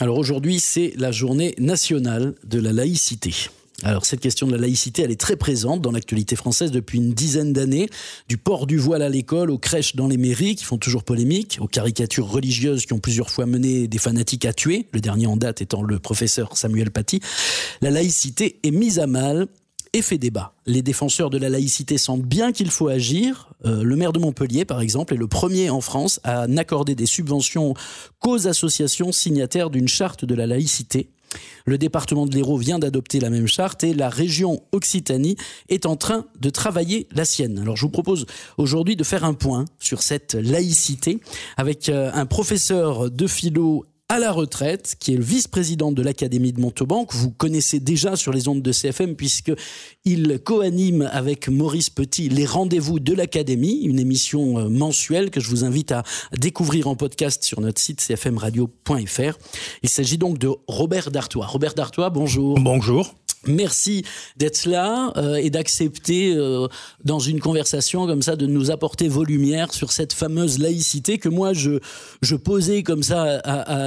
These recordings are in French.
Alors aujourd'hui, c'est la journée nationale de la laïcité. Alors cette question de la laïcité, elle est très présente dans l'actualité française depuis une dizaine d'années. Du port du voile à l'école, aux crèches dans les mairies qui font toujours polémique, aux caricatures religieuses qui ont plusieurs fois mené des fanatiques à tuer, le dernier en date étant le professeur Samuel Paty. La laïcité est mise à mal et fait débat. Les défenseurs de la laïcité sentent bien qu'il faut agir. Le maire de Montpellier, par exemple, est le premier en France à n'accorder des subventions qu'aux associations signataires d'une charte de la laïcité. Le département de l'Hérault vient d'adopter la même charte et la région Occitanie est en train de travailler la sienne. Alors je vous propose aujourd'hui de faire un point sur cette laïcité avec un professeur de philo à la retraite, qui est le vice-président de l'Académie de Montauban, que vous connaissez déjà sur les ondes de CFM, puisqu'il co-anime avec Maurice Petit les rendez-vous de l'Académie, une émission mensuelle que je vous invite à découvrir en podcast sur notre site cfmradio.fr. Il s'agit donc de Robert Dartois. Robert Dartois, bonjour. Bonjour. Merci d'être là et d'accepter dans une conversation comme ça de nous apporter vos lumières sur cette fameuse laïcité que moi je posais comme ça à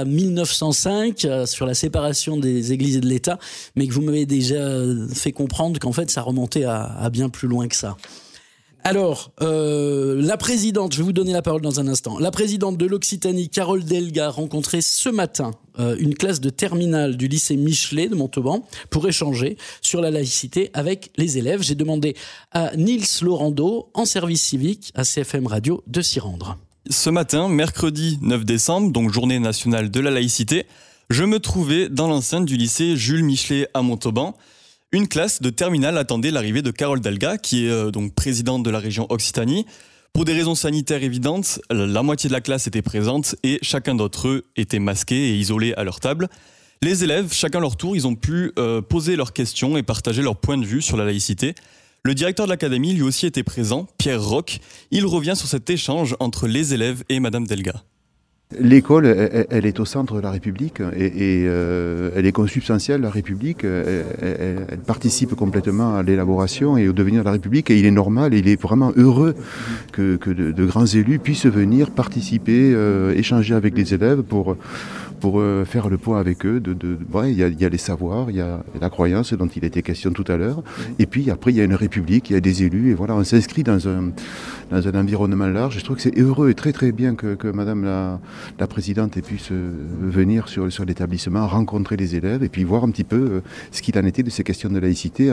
1905 sur la séparation des églises et de l'État, mais que vous m'avez déjà fait comprendre qu'en fait ça remontait à bien plus loin que ça. Alors, la présidente, je vais vous donner la parole dans un instant, la présidente de l'Occitanie, Carole Delga, a rencontré ce matin une classe de terminale du lycée Michelet de Montauban pour échanger sur la laïcité avec les élèves. J'ai demandé à Nils Lorando, en service civique à CFM Radio, de s'y rendre. Ce matin, mercredi 9 décembre, donc journée nationale de la laïcité, je me trouvais dans l'enceinte du lycée Jules Michelet à Montauban. Une classe de terminale attendait l'arrivée de Carole Delga, qui est donc présidente de la région Occitanie. Pour des raisons sanitaires évidentes, la moitié de la classe était présente et chacun d'entre eux était masqué et isolé à leur table. Les élèves, chacun leur tour, ils ont pu poser leurs questions et partager leur point de vue sur la laïcité. Le directeur de l'académie lui aussi était présent, Pierre Roch. Il revient sur cet échange entre les élèves et Madame Delga. L'école, elle est au centre de la République et elle est consubstantielle de la République. Elle participe complètement à l'élaboration et au devenir de la République. Et il est normal et il est vraiment heureux que de grands élus puissent venir participer, échanger avec les élèves pour faire le point avec eux. Il y a les savoirs, il y a la croyance dont il était question tout à l'heure. Et puis après, il y a une République, il y a des élus. Et voilà, on s'inscrit dans un environnement large. Je trouve que c'est heureux et très très bien que Madame la présidente puisse venir sur l'établissement, rencontrer les élèves et puis voir un petit peu ce qu'il en était de ces questions de laïcité.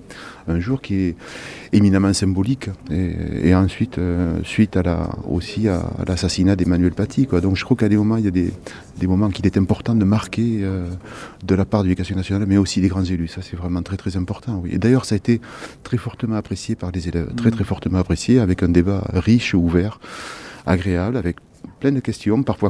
Un jour qui est éminemment symbolique. Et ensuite, suite à l'assassinat d'Emmanuel Paty. Donc je crois qu'à des moments, il y a des moments qu'il est important de marquer de la part de l'Éducation nationale, mais aussi des grands élus. Ça, c'est vraiment très, très important. Oui. Et d'ailleurs, ça a été très fortement apprécié par les élèves. Très, très fortement apprécié, avec un débat riche, ouvert, agréable, avec plein de questions, parfois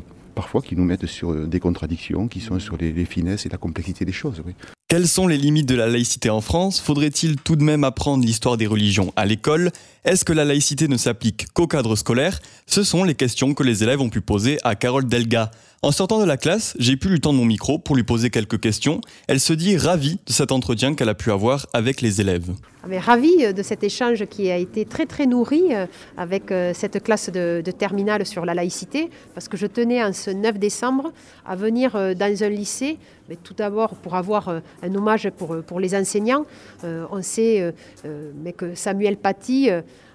qui nous mettent sur des contradictions, qui sont sur les finesses et la complexité des choses. Oui. Quelles sont les limites de la laïcité en France ? Faudrait-il tout de même apprendre l'histoire des religions à l'école ? Est-ce que la laïcité ne s'applique qu'au cadre scolaire ? Ce sont les questions que les élèves ont pu poser à Carole Delga. En sortant de la classe, j'ai pu lui tendre mon micro pour lui poser quelques questions. Elle se dit ravie de cet entretien qu'elle a pu avoir avec les élèves. Ravie de cet échange qui a été très très nourri avec cette classe de terminale sur la laïcité, parce que je tenais en ce 9 décembre à venir dans un lycée, mais tout d'abord pour avoir un hommage pour les enseignants. On sait que Samuel Paty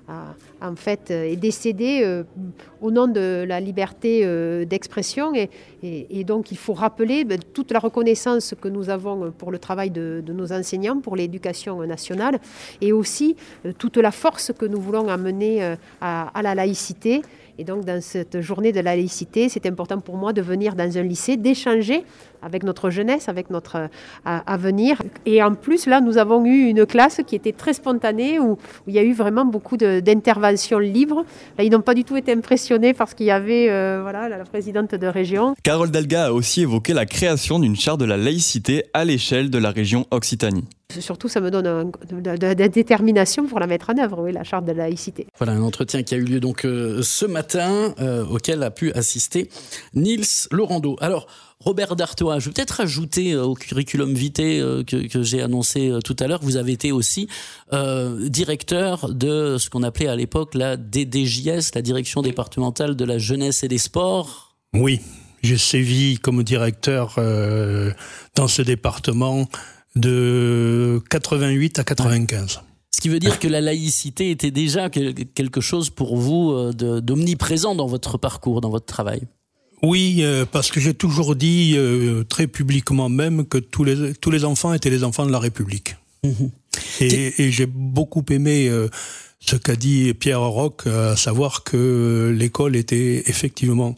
est décédé au nom de la liberté d'expression et donc il faut rappeler toute la reconnaissance que nous avons pour le travail de nos enseignants, pour l'éducation nationale et aussi toute la force que nous voulons amener à la laïcité. Et donc dans cette journée de la laïcité, c'est important pour moi de venir dans un lycée, d'échanger avec notre jeunesse, avec notre avenir. Et en plus, là, nous avons eu une classe qui était très spontanée, où il y a eu vraiment beaucoup d'interventions libres. Là, ils n'ont pas du tout été impressionnés parce qu'il y avait la présidente de région. Carole Delga a aussi évoqué la création d'une charte de la laïcité à l'échelle de la région Occitanie. Surtout, ça me donne de la détermination pour la mettre en œuvre, oui, la charte de la laïcité. Voilà, un entretien qui a eu lieu donc ce matin, auquel a pu assister Nils Lorando. Alors, Robert Dartois, je vais peut-être ajouter au curriculum vitae que j'ai annoncé tout à l'heure, vous avez été aussi directeur de ce qu'on appelait à l'époque la DDJS, la Direction départementale de la jeunesse et des sports. Oui. J'ai sévi comme directeur dans ce département de 88 à 95. Ce qui veut dire que la laïcité était déjà quelque chose pour vous d'omniprésent dans votre parcours, dans votre travail. Oui, parce que j'ai toujours dit, très publiquement même, que tous les enfants étaient les enfants de la République. Mmh. Et j'ai beaucoup aimé ce qu'a dit Pierre Roch, à savoir que l'école était effectivement...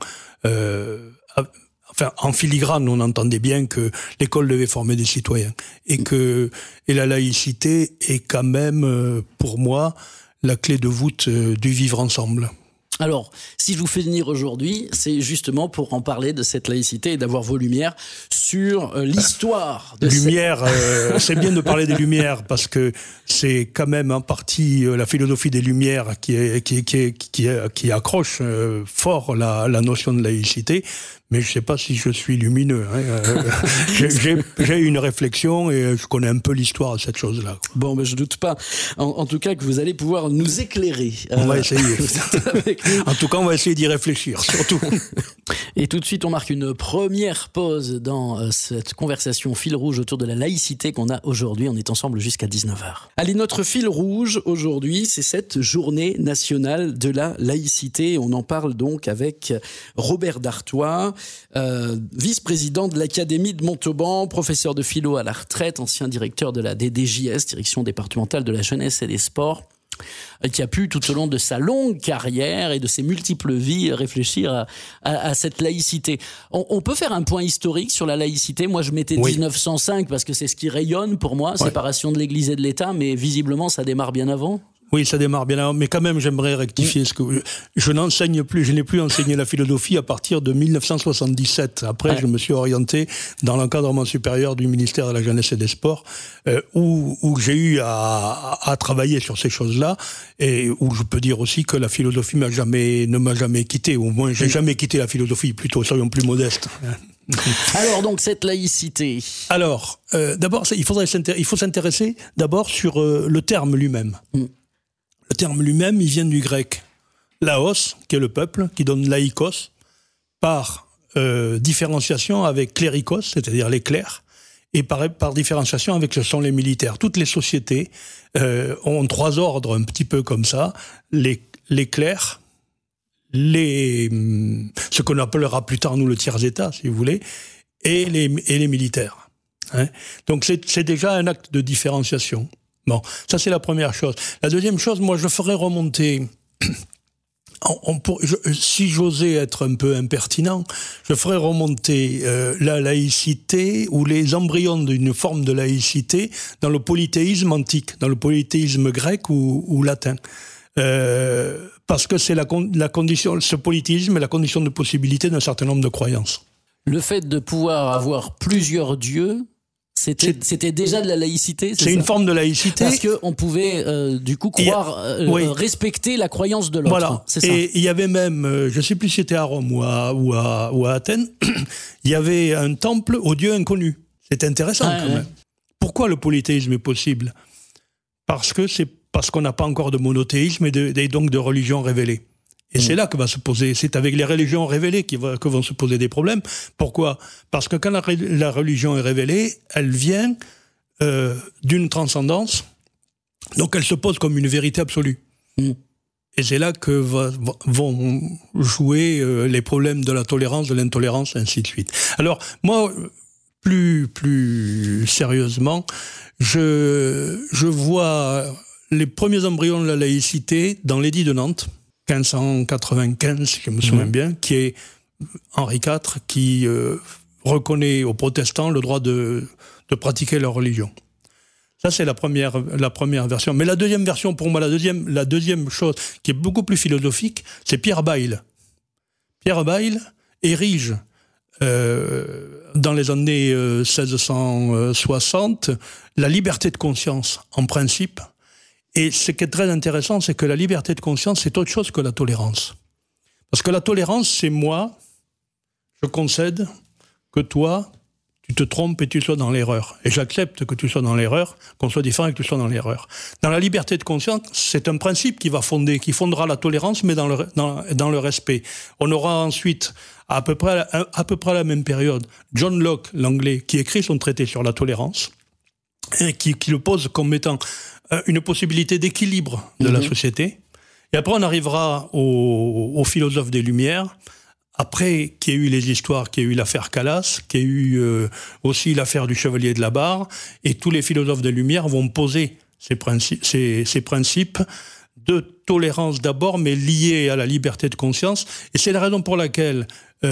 en filigrane, on entendait bien que l'école devait former des citoyens. Et la laïcité est quand même, pour moi, la clé de voûte du vivre ensemble. Alors, si je vous fais venir aujourd'hui, c'est justement pour en parler de cette laïcité et d'avoir vos lumières sur l'histoire de Lumière, c'est bien de parler des Lumières parce que c'est quand même en partie la philosophie des Lumières qui accroche fort la notion de laïcité. Mais je ne sais pas si je suis lumineux. J'ai une réflexion et je connais un peu l'histoire de cette chose-là. Bon, je ne doute pas. En tout cas, que vous allez pouvoir nous éclairer. On va essayer. En tout cas, on va essayer d'y réfléchir, surtout. Et tout de suite, on marque une première pause dans cette conversation fil rouge autour de la laïcité qu'on a aujourd'hui. On est ensemble jusqu'à 19h. Allez, notre fil rouge aujourd'hui, c'est cette journée nationale de la laïcité. On en parle donc avec Robert Dartois, vice-président de l'Académie de Montauban, professeur de philo à la retraite, ancien directeur de la DDJS, direction départementale de la jeunesse et des sports, qui a pu tout au long de sa longue carrière et de ses multiples vies réfléchir à cette laïcité. On peut faire un point historique sur la laïcité. Moi, je mettais 1905 parce que c'est ce qui rayonne pour moi, séparation de l'Église et de l'État, mais visiblement, ça démarre bien avant. Oui, ça démarre bien avant, mais quand même, j'aimerais rectifier ce que je n'enseigne plus. Je n'ai plus enseigné la philosophie à partir de 1977. Après, je me suis orienté dans l'encadrement supérieur du ministère de la Jeunesse et des Sports, où j'ai eu à travailler sur ces choses-là, et où je peux dire aussi que la philosophie ne m'a jamais quitté. Au moins, j'ai jamais quitté la philosophie. Plutôt, soyons plus modestes. Alors donc cette laïcité. Alors d'abord, il faut s'intéresser d'abord sur le terme lui-même. Le terme lui-même, il vient du grec laos, qui est le peuple, qui donne laïkos, par différenciation avec clérikos, c'est-à-dire les clercs, et par différenciation avec ce sont les militaires. Toutes les sociétés ont trois ordres un petit peu comme ça, les clercs, ce qu'on appellera plus tard nous le tiers-état, si vous voulez, et les militaires. Hein. Donc c'est déjà un acte de différenciation. Bon, ça c'est la première chose. La deuxième chose, moi je ferais remonter, si j'osais être un peu impertinent, je ferais remonter la laïcité ou les embryons d'une forme de laïcité dans le polythéisme antique, dans le polythéisme grec ou latin. Parce que c'est la condition, ce politisme est la condition de possibilité d'un certain nombre de croyances. Le fait de pouvoir avoir plusieurs dieux, c'était déjà de la laïcité, c'est une forme de laïcité. Parce qu'on pouvait du coup croire, respecter la croyance de l'autre. Voilà. C'est ça. Et il y avait même, je ne sais plus si c'était à Rome ou à Athènes, il y avait un temple aux dieux inconnus. C'est intéressant quand même. Pourquoi le polythéisme est possible ? Parce qu'on n'a pas encore de monothéisme et donc de religion révélée. Et c'est là que va se poser, c'est avec les religions révélées que vont se poser des problèmes. Pourquoi ? Parce que quand la religion est révélée, elle vient d'une transcendance, donc elle se pose comme une vérité absolue. Et c'est là que vont jouer les problèmes de la tolérance, de l'intolérance, ainsi de suite. Alors, moi, plus sérieusement, je vois les premiers embryons de la laïcité dans l'édit de Nantes, 1595, si je me souviens bien, qui est Henri IV, qui reconnaît aux protestants le droit de pratiquer leur religion. Ça, c'est la première version. Mais la deuxième version, pour moi, la deuxième chose qui est beaucoup plus philosophique, c'est Pierre Bayle. Pierre Bayle érige, dans les années 1660, la liberté de conscience en principe. Et ce qui est très intéressant, c'est que la liberté de conscience, c'est autre chose que la tolérance. Parce que la tolérance, c'est moi, je concède que toi, tu te trompes et tu sois dans l'erreur. Et j'accepte que tu sois dans l'erreur, qu'on soit différent et que tu sois dans l'erreur. Dans la liberté de conscience, c'est un principe qui fondera la tolérance, mais dans le respect. On aura ensuite, à peu près à la même période, John Locke, l'anglais, qui écrit son traité sur la tolérance, et qui le pose comme étant une possibilité d'équilibre de la société. Et après, on arrivera aux philosophes des Lumières, après qu'il y ait eu les histoires, qu'il y ait eu l'affaire Calas, qu'il y ait eu aussi l'affaire du Chevalier de la Barre, et tous les philosophes des Lumières vont poser ces principes de tolérance d'abord, mais liés à la liberté de conscience. Et c'est la raison pour laquelle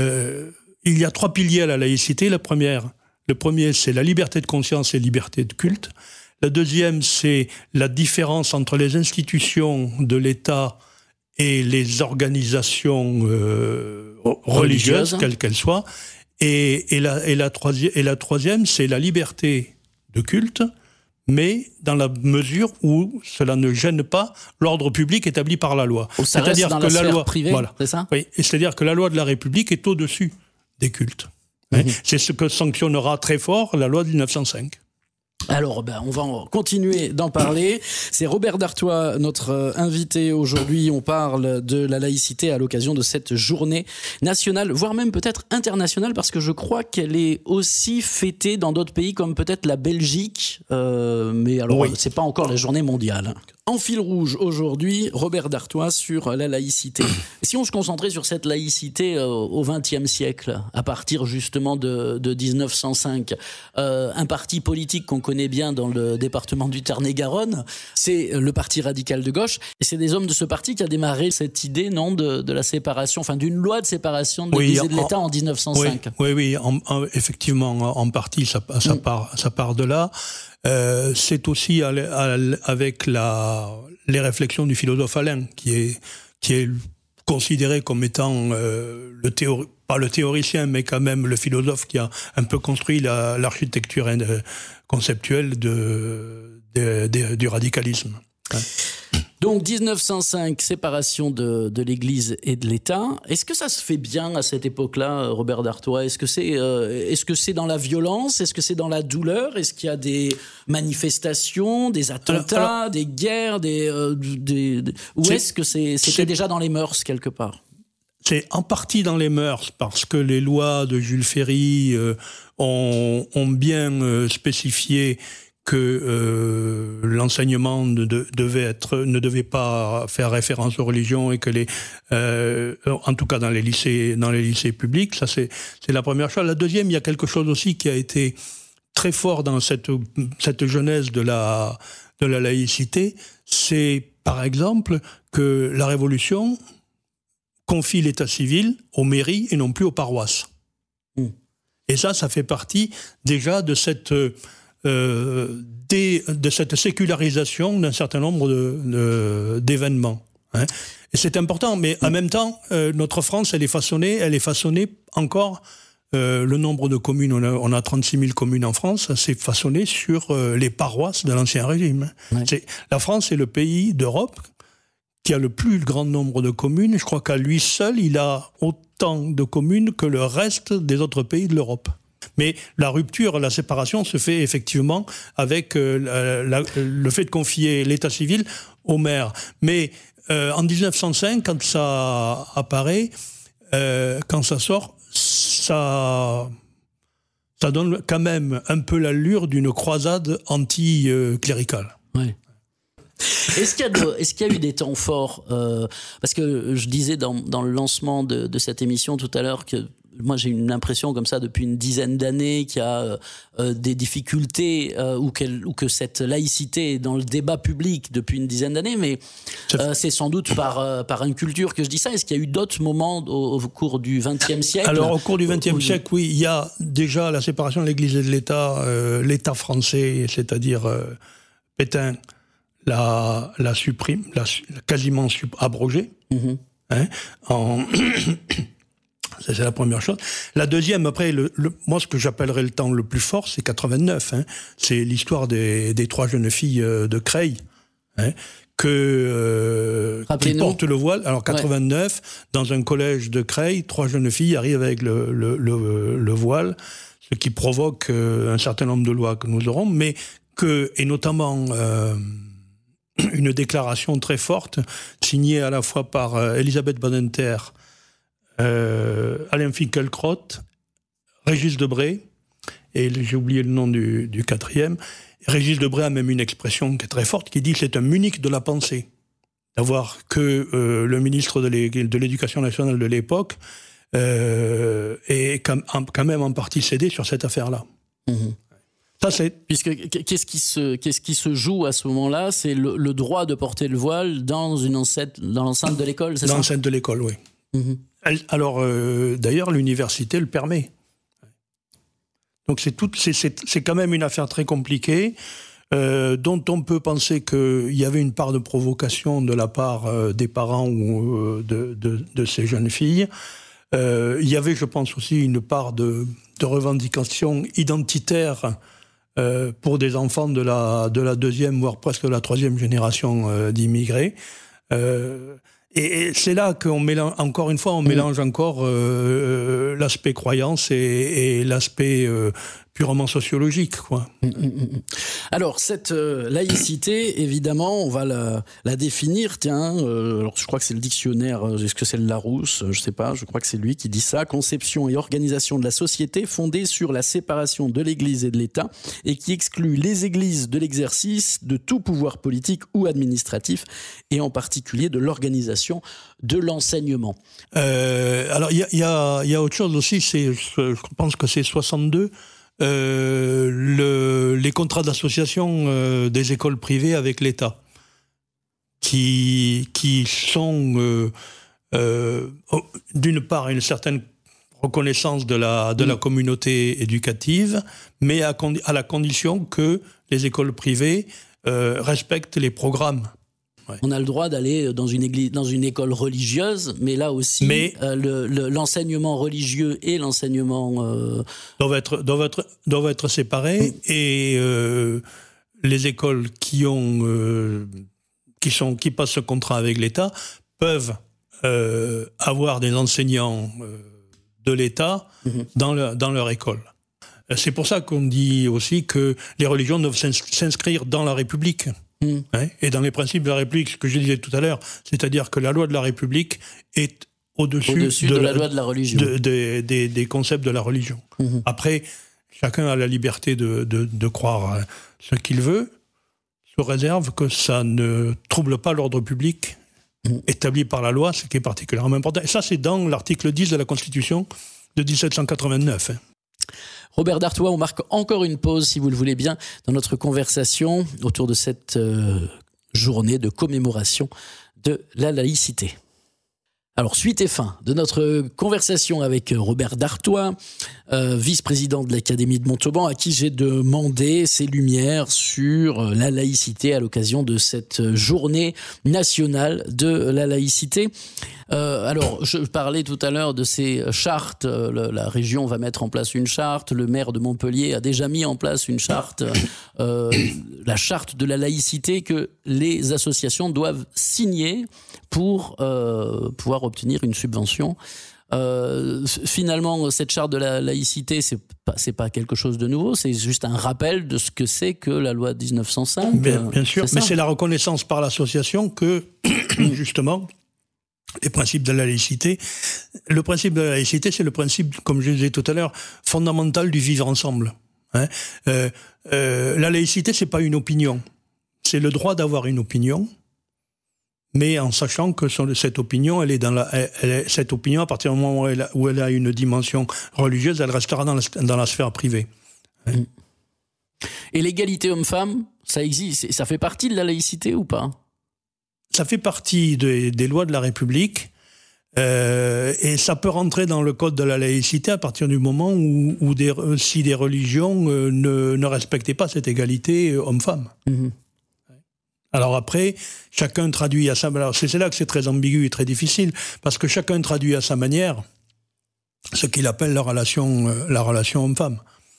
il y a 3 piliers à la laïcité. Le premier, c'est la liberté de conscience et liberté de culte. La deuxième, c'est la différence entre les institutions de l'État et les organisations religieuses, quelles qu'elles soient. Et la troisième, c'est la liberté de culte, mais dans la mesure où cela ne gêne pas l'ordre public établi par la loi. C'est-à-dire que la loi privée, c'est ça ? Oui, c'est-à-dire que la loi de la République est au-dessus des cultes. C'est ce que sanctionnera très fort la loi de 1905. Alors, on va continuer d'en parler. C'est Robert Dartois, notre invité aujourd'hui. On parle de la laïcité à l'occasion de cette journée nationale, voire même peut-être internationale, parce que je crois qu'elle est aussi fêtée dans d'autres pays, comme peut-être la Belgique. Mais alors, oui. C'est pas encore la journée mondiale. En fil rouge aujourd'hui, Robert Dartois sur la laïcité. Et si on se concentrait sur cette laïcité au XXe siècle, à partir justement de 1905, un parti politique qu'on connaît bien dans le département du Tarn-et-Garonne, c'est le Parti radical de gauche. Et c'est des hommes de ce parti qui a démarré cette idée, non, de la séparation, enfin d'une loi de séparation de l'Église et de l'État en 1905. Oui, effectivement, en partie, ça part de là. C'est aussi avec les réflexions du philosophe Alain, qui est considéré comme étant pas le théoricien, mais quand même le philosophe qui a un peu construit l'architecture conceptuelle du radicalisme. Donc 1905, séparation de l'Église et de l'État. Est-ce que ça se fait bien à cette époque-là, Robert Dartois ? Est-ce que c'est dans la violence ? Est-ce que c'est dans la douleur ? Est-ce qu'il y a des manifestations, des attentats, des guerres, ou est-ce que c'était déjà dans les mœurs quelque part ? C'est en partie dans les mœurs, parce que les lois de Jules Ferry ont bien spécifié que l'enseignement ne devait pas faire référence aux religions, et que en tout cas dans les lycées publics, ça c'est la première chose. La deuxième, il y a quelque chose aussi qui a été très fort dans cette genèse de la laïcité, c'est par exemple que la Révolution confie l'état civil aux mairies et non plus aux paroisses. Et ça fait partie déjà de cette sécularisation d'un certain nombre d'événements. Et c'est important, mais en même temps, notre France, elle est façonnée encore, le nombre de communes, on a 36 000 communes en France, c'est façonné sur les paroisses de l'Ancien Régime. La France est le pays d'Europe qui a le plus grand nombre de communes. Je crois qu'à lui seul, il a autant de communes que le reste des autres pays de l'Europe. Mais la rupture, la séparation se fait effectivement avec le fait de confier l'état civil aux maires. Mais en 1905, quand ça apparaît, quand ça sort, ça donne quand même un peu l'allure d'une croisade anti-cléricale. Ouais. Est-ce qu'il y a eu des temps forts parce que je disais dans le lancement de cette émission tout à l'heure que moi j'ai une impression comme ça depuis une dizaine d'années qu'il y a des difficultés ou que cette laïcité est dans le débat public depuis une dizaine d'années, mais c'est sans doute par une culture que je dis ça. Est-ce qu'il y a eu d'autres moments au cours du XXe siècle ? Alors au cours du XXe siècle, oui, il y a déjà la séparation de l'Église et de l'État, l'État français, c'est-à-dire Pétain la supprime, quasiment abrogée. C'est la première chose. La deuxième, après, moi, ce que j'appellerais le temps le plus fort, c'est 89. C'est l'histoire des 3 jeunes filles de Creil, qui portent le voile. Alors, 89, dans un collège de Creil, 3 jeunes filles arrivent avec le voile. ce qui provoque un certain nombre de lois que nous aurons, mais et notamment une déclaration très forte, signée à la fois par Elisabeth Badinter, Alain Finkielkraut, Régis Debray, et j'ai oublié le nom du quatrième. Régis Debray a même une expression qui est très forte, qui dit que c'est un Munich de la pensée. D'avoir que le ministre de l'Éducation nationale de l'époque est quand même en partie cédé sur cette affaire-là. Mmh. Ça, c'est... Puisque qu'est-ce qui se joue à ce moment-là? C'est le droit de porter le voile dans l'enceinte de l'école, c'est ça? Dans l'enceinte de l'école, oui. Mmh. Alors, d'ailleurs, l'université le permet. Donc c'est quand même une affaire très compliquée, dont on peut penser qu'il y avait une part de provocation de la part des parents ou de ces jeunes filles. Il y avait, je pense aussi, une part de revendication identitaire pour des enfants de la deuxième, voire presque de la troisième génération d'immigrés. Et c'est là qu'on mélange, encore une fois, on mélange encore l'aspect croyance et l'aspect purement sociologique, quoi. Alors, cette laïcité, évidemment, on va la définir. Tiens, alors je crois que c'est le dictionnaire, est-ce que c'est le Larousse? Je sais pas, je crois que c'est lui qui dit ça. Conception et organisation de la société fondée sur la séparation de l'Église et de l'État et qui exclut les églises de l'exercice de tout pouvoir politique ou administratif et en particulier de l'organisation de l'enseignement. Alors, il y a autre chose aussi, je pense que c'est 62. Les contrats d'association des écoles privées avec l'État qui sont d'une part une certaine reconnaissance de la communauté éducative, mais à la condition que les écoles privées respectent les programmes. Ouais. On a le droit d'aller dans une école religieuse, mais là aussi, l'enseignement religieux et l'enseignement doivent être séparés. Et les écoles qui passent ce contrat avec l'État peuvent avoir des enseignants de l'État dans leur école. C'est pour ça qu'on dit aussi que les religions doivent s'inscrire dans la République. Et dans les principes de la République, ce que je disais tout à l'heure, c'est-à-dire que la loi de la République est au-dessus de la loi de la religion, des concepts de la religion. Après, chacun a la liberté de croire ce qu'il veut, sous réserve que ça ne trouble pas l'ordre public établi par la loi, ce qui est particulièrement important. Et ça, c'est dans l'article 10 de la Constitution de 1789. Robert Dartois, on marque encore une pause, si vous le voulez bien, dans notre conversation autour de cette journée de commémoration de la laïcité. Alors, suite et fin de notre conversation avec Robert Dartois, vice-président de l'Académie de Montauban, à qui j'ai demandé ses lumières sur la laïcité à l'occasion de cette journée nationale de la laïcité. Alors, je parlais tout à l'heure de ces chartes. La région va mettre en place une charte. Le maire de Montpellier a déjà mis en place une charte, la charte de la laïcité que les associations doivent signer pour pouvoir obtenir une subvention. Finalement, cette charte de la laïcité, c'est pas quelque chose de nouveau, c'est juste un rappel de ce que c'est que la loi 1905. Bien sûr, mais c'est la reconnaissance par l'association que, justement, les principes de la laïcité. Le principe de la laïcité, c'est le principe, comme je disais tout à l'heure, fondamental du vivre ensemble. La laïcité, c'est pas une opinion. C'est le droit d'avoir une opinion, mais en sachant que cette opinion, cette opinion, à partir du moment où elle a une dimension religieuse, elle restera dans la sphère privée. Et l'égalité homme-femme, ça existe, ça fait partie de la laïcité ou pas ? Ça fait partie des lois de la République, et ça peut rentrer dans le code de la laïcité à partir du moment où si des religions ne respectaient pas cette égalité homme-femme. Alors après, chacun traduit à sa manière. C'est là que c'est très ambigu et très difficile, parce que chacun traduit à sa manière ce qu'il appelle la relation homme-femme.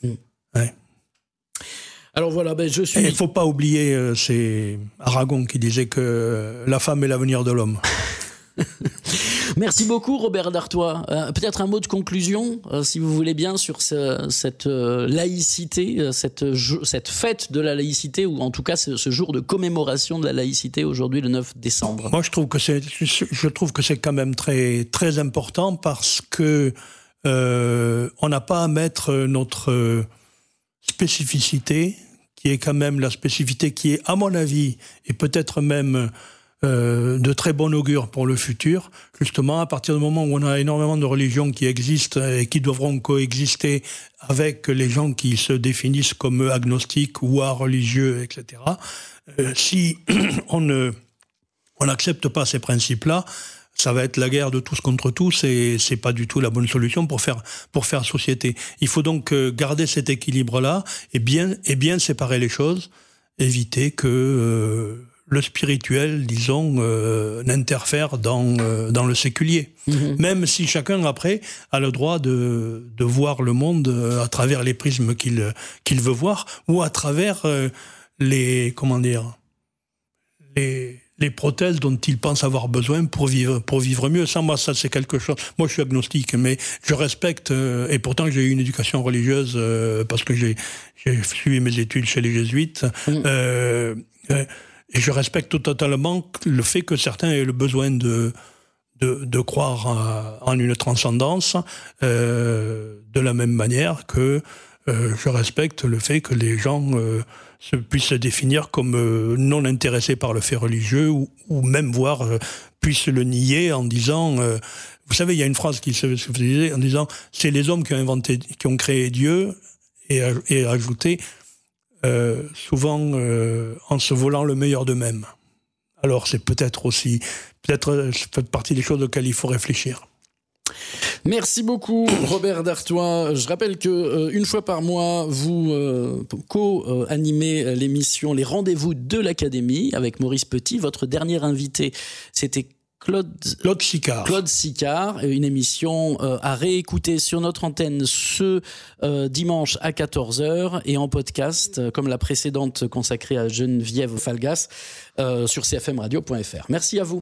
Alors voilà, il ne faut pas oublier, c'est Aragon qui disait que la femme est l'avenir de l'homme. Merci beaucoup Robert Dartois. Peut-être un mot de conclusion, si vous voulez bien, sur cette laïcité, cette fête de la laïcité, ou en tout cas ce jour de commémoration de la laïcité aujourd'hui le 9 décembre. Moi je trouve que c'est quand même très, très important parce que on n'a pas à mettre notre spécificité, qui est quand même la spécificité qui est, à mon avis, et peut-être même de très bon augure pour le futur, justement à partir du moment où on a énormément de religions qui existent et qui devront coexister avec les gens qui se définissent comme agnostiques ou religieux, etc. Si on n'accepte pas ces principes-là, ça va être la guerre de tous contre tous et c'est pas du tout la bonne solution pour faire société. Il faut donc garder cet équilibre-là et bien séparer les choses, éviter que le spirituel, disons, n'interfère dans le séculier. Même si chacun, après, a le droit de voir le monde à travers les prismes qu'il veut voir, ou à travers les prothèses dont il pense avoir besoin pour vivre mieux. Ça, c'est quelque chose. Moi, je suis agnostique, mais je respecte, et pourtant j'ai eu une éducation religieuse parce que j'ai suivi mes études chez les jésuites. Et je respecte totalement le fait que certains aient le besoin de croire en une transcendance, de la même manière que je respecte le fait que les gens puissent se définir comme non intéressés par le fait religieux ou même puissent le nier en disant... vous savez, il y a une phrase qui se faisait en disant « c'est les hommes qui ont créé Dieu » et ajouté souvent en se volant le meilleur d'eux-mêmes. Alors c'est peut-être ça fait partie des choses auxquelles il faut réfléchir. Merci beaucoup Robert Dartois. Je rappelle que une fois par mois vous co-animez l'émission Les Rendez-vous de l'Académie avec Maurice Petit. Votre dernier invité, c'était Claude Sicard, une émission à réécouter sur notre antenne ce dimanche à 14h et en podcast, comme la précédente consacrée à Geneviève Falgas, sur cfmradio.fr. Merci à vous.